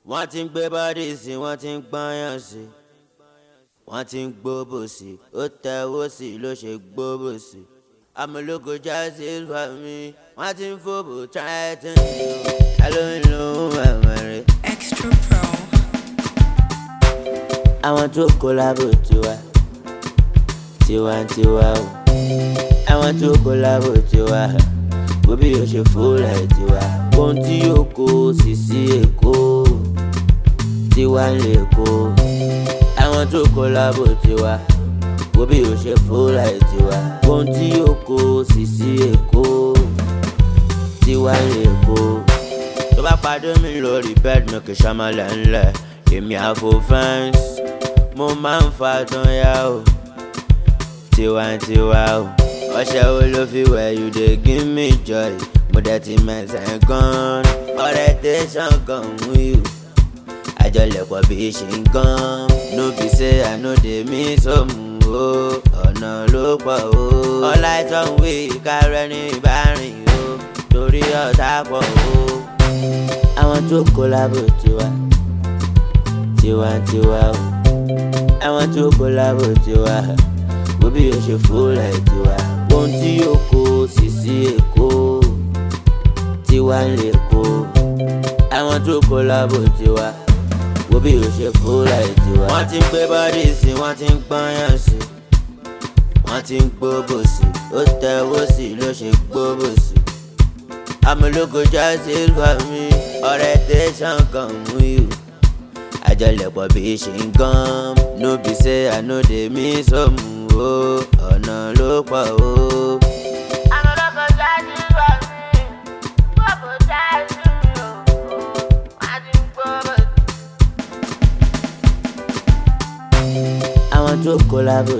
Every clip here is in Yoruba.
wọ́n ti ń gbé bọ́dì sí wọ́n ti ń gbọ́yàn sí wọ́n ti ń gbóbò sí ó tẹ̀wó sí ló ṣe gbóbò sí amúlòkọ jáde wà mí wọ́n ti ń fòbò tráìtì alóyún ẹ̀mẹ̀rẹ̀. Extra Pro. àwọn tó kólàbò tiwantiwa o àwọn tó kólàbò tiwa bó bí o ṣe fúnlẹ̀ tiwa ohun tí yóò kó sì sí èkó tiwa ń lè kó àwọn tó kólàbò tiwa bó bí o ṣe fúnlẹ̀ tiwa ohun tí yóò kó sì sí èkó tiwa ń lè kó. tó bá pàdé mi lórí bed mi kì í ṣàmàlẹ̀ ńlẹ̀ èmi àfò fẹ́ǹsì mo máa ń fa tán yá o tiwantiwa o ọṣẹ wo ló fi wẹ̀ you dey give me joy mo dẹ̀ ti mẹ̀sẹ̀ gan orientation kan mú you àjọlẹ̀pọ̀ bí ṣe ń gan no be say I no dey miss home o ọ̀nà ló pọ̀ o ọlá ìtọ́wé kárẹ́ ní ìbárìn o torí ọ̀tá pọ̀ o àwọn tó kólàbò tiwantiwa o àwọn tó kólàbò tiwa bó bí o ṣe fúnlẹ̀ tiwa ohun tí yóò kó sì sí èkó tiwa ń lè kó àwọn tó kólàbò tiwa bó bí o ṣe fúnlẹ̀ tiwa. wọ́n ti ń gbé bọ́dì sí wọ́n ti ń gbọ́yàn sí wọ́n ti ń gbóbò sí ó tẹ̀wó sí ló ṣe gbóbò sí amúlòkọ jáde wà mí orientation kan mú you àjọlẹ̀pọ̀ bí ṣe ń gan no be say I no dey miss home o ọ̀nà ló pọ̀ o. amúlòkọ jáde wà mí gbogbo jáde o wọ́n ti ń gbogbo. àwọn tó kólàbò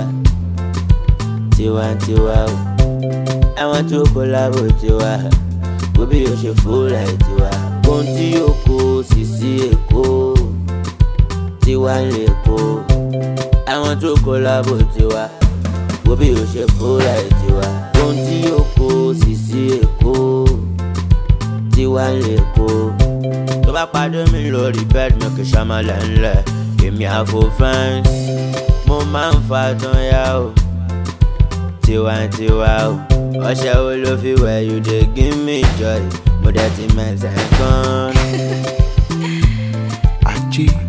tiwantiwa o àwọn tó kólàbò tiwa bó bí o ṣe fúnlẹ̀ tiwa ohun tí yóò kó sì sí èkó tiwa ń lè kó àwọn tó kólàbò tiwa bó bí o ṣe fúnlẹ̀ tiwa ohun tí yóò kó sì sí èkó tiwa ń lè kó. tó bá pàdé mi lórí bed mi kì í ṣàmàlẹ̀ ńlẹ̀ èmi àfò fẹ́ǹsì mo máa ń fa tán yá o tiwantiwa o ọṣẹ wo ló fi wẹ̀ you dey give me joy mo dẹ̀ ti mẹ̀sẹ̀ gan. Ajé.